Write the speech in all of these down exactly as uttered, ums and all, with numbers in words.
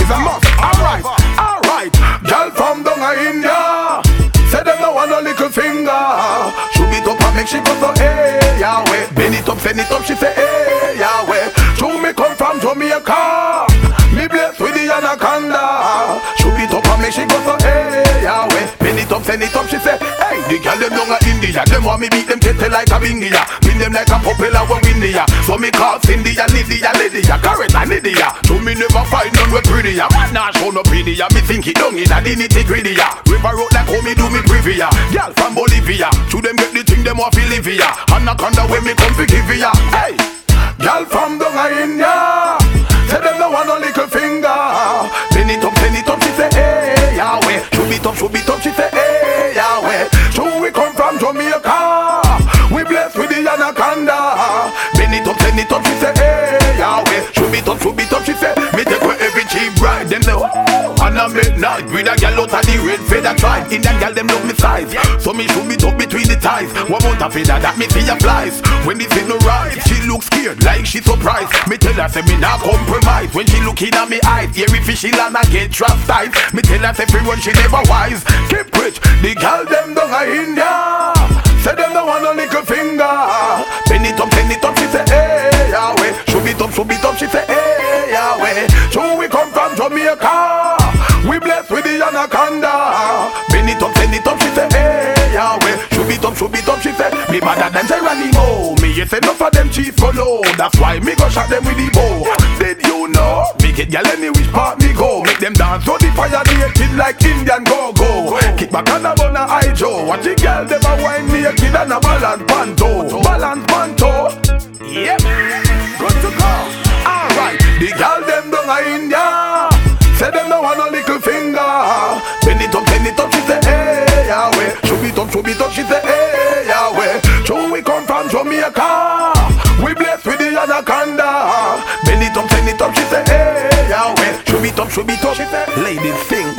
is a must. Alright, alright. Girl from down a India, say them no want no little finger. Shoot it up and make she go so hey Yahweh. Bend it up, send it up, she say hey Yahweh. Show me come from Jamaica, me blessed with the anaconda. Shoot it up and make she go so hey Yahweh. Bend it up, send it up, she say hey. The girl them down a India, them want me beat them tete like a bingia. Win them like a popular one India. So me call Cindy and Lydia, Lydia, Karen and Lydia. So me never find none we prettier. Man nah show no prettier, me think it down in a the nitty gritty. River road like how me do me privia. Girl from Bolivia, to them get the thing them off Olivia. Anaconda when me come to give ya. Hey, girl from down a India, say them no want no little finger. Send it up, send it up, she say hey Yahweh. Shoot it up, shoot it up, she say hey Yahweh. So we come from Jamaica, we blessed with the anaconda. Bend it up, send it up, she say hey Yahweh. Shoot it up, shoot it up, she say me take away every cheap bride. Them say oh, and I make night with a gal out of the red feather tribe. Indian gal them love me size, so me shoot it up between the ties. One month of feather that me see a flies. When this ain't no right, she look scared like she surprised. Me tell her say me not compromise. When she looking at me eyes, every fishy land I get trapped tight. Me tell her say everyone she never wise. Keep rich, the gal them down a India, say them no want no little finger. Bend it up, bend it up, she say hey Yahweh. Shoot it up, shoot it up, she say hey Yahweh. So we come from Jamaica, we blessed with the anaconda. Bend it up, bend it up, she say hey Yahweh. Shoot it up, shoot it up, she say me better than Geronimo. Me you say enough of them chief go low, that's why me go shot them with the bow. Did you know? Make it gyal any which part me go. Make them dance so the fire naked like Indian go-go. Kick back and a bun a high Joe. Watch the girl them a wine naked and a balance panto. Balance panto. Yep, good to go. Alright, the girl them down a India, say them no want no little finger. Bend it up, bend it up, she say hey Yahweh. Shoot it up, shoot it up, she say hey Yahweh. So we come from Jamaica, we blessed with the anaconda. Bend it up, bend it up, she say hey Yahweh. Shoot it up, shoot it up, she say ladies sing.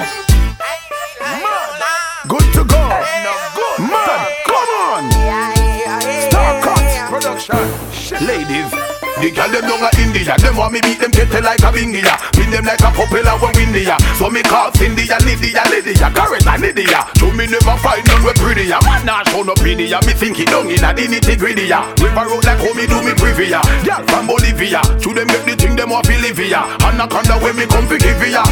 Good to go. Man, come on. Star Cut Production. Ladies, the girl them down a India, them want me beat them tete like a bingia. Win them like a popular one India. So me call Cindy and Lydia, Lydia, Karen and Lydia. So me never find none we prettier. Man nah show no prettier, me think it down in a the nitty gritty. River road like how me do me privia. Girl from Bolivia, to them get the thing them off Olivia. Anaconda when me come to give ya.